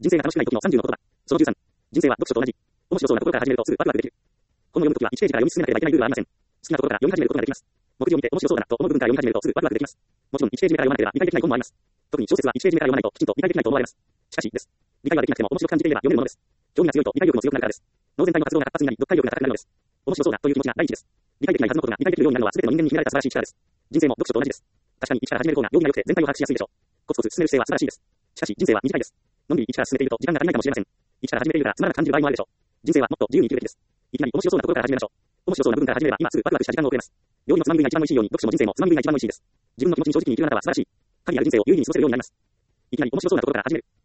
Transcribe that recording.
人生が楽しくない時の30の言葉。その13。人生は読書と同じ。面白そうなところから始めるとすぐワクワクできる。本を読むときは1ページから読み進めなければいけないルールはありません。好きなところから読み始めることができます。目次を見て面白そうだなと思う部分から読み始めるとすぐワクワクできます。もちろん1ページ目から読まなければ理解できない本もあります。特に小説は1ページ目から読まないときちんと理解できないと思われます。しかしです。理解ができなくても面白く感じていれば読めるものです。興味が強いと理解力も強くなるからです。脳全体の活動が活発になり、読解力が高くなるのです。面白そうだという気持ちが第一です。理解できないはずのことが理解できるようになるのは全ての人間に秘められた素晴らしい力です。人生も読書と同じです。確かに1から始める方が容易が良くて全体を把握しやすいでしょう。コツコツ進める姿勢は素晴らしいです。しかし人生は短いです。のんびり1から進めていると時間が足りないかもしれません。1から始めているからつまらなく感じる場合もあるでしょう。人生はもっと自由に生きるべきです。いきなり面白そうなところから始めましょう。面白そうな部分から始めれば今すぐワクワクした時間を送れます。料理のつまみ食いが一番美味しいように読書も人生もつまみ食いが一番美味しいです。自分の気持ちに正直に生きるあなたは素晴らしい。神ある人生を有意義に過ごせるようになります。いきなり面白そうなところから始める。